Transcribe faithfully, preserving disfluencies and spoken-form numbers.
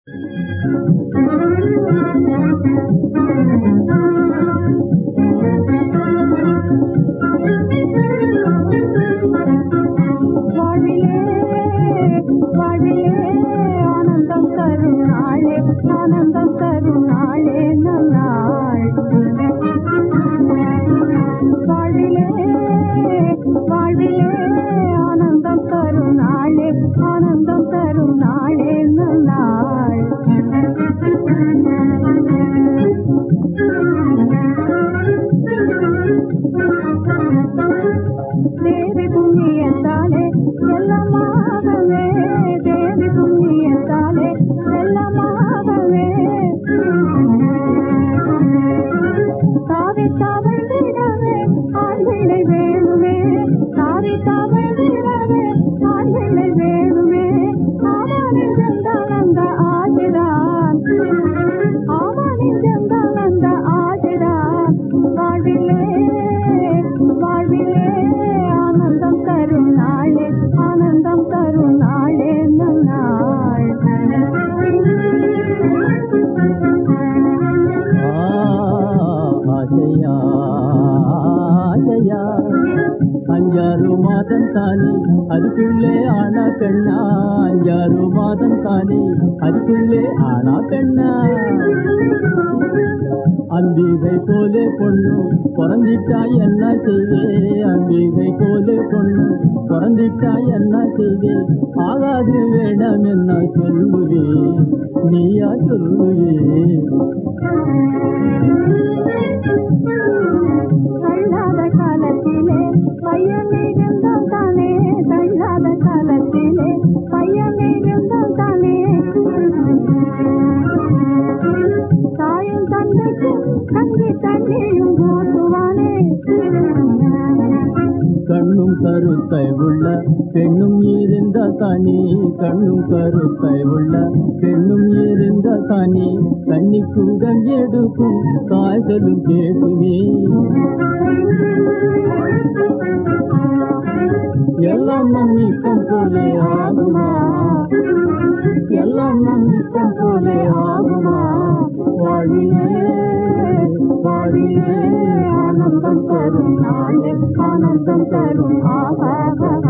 அஞ்சாறு மாதம் தானே அதுக்குள்ளே ஆனா கண்ணா, அஞ்சாறு மாதம் தானே அதுக்குள்ளே ஆனா கண்ணா. அம்பிகை போலே பொண்ணு பிறந்திட்டா என்ன செய்வே, அம்பிகை போலே பொண்ணு பிறந்திட்டா என்ன செய்வே, ஆகாது வேண்டாம் என்ன சொல்லுவே, நீயா சொல்லுவே. தள்ளாத காலத்திலே பையன் இருந்தால் தானே, தள்ளாத காலத்திலே பையன் இருந்தால் தானே, தாயும் தந்தைக்கும் தங்கி தண்ணியும் போட்டுவானே. கண்ணும் கருத்தை உள்ள பெண்ணும் இருந்த தானே, கண்ணும் கருத்தை உள்ள பெண்ணும் இருந்த தானே, கண்ணி கூடம் எடுக்கும் காய்ச்சலும் கேட்குமே. எல்லாம் நம்பிக்கம் போலே ஆகுமா, எல்லாம் நம்பிக்கம் போலே ஆகுமா. வாழியே வாழியே ஆனந்தம் தரும் நாளே, ஆனந்தம் தரும் ஆக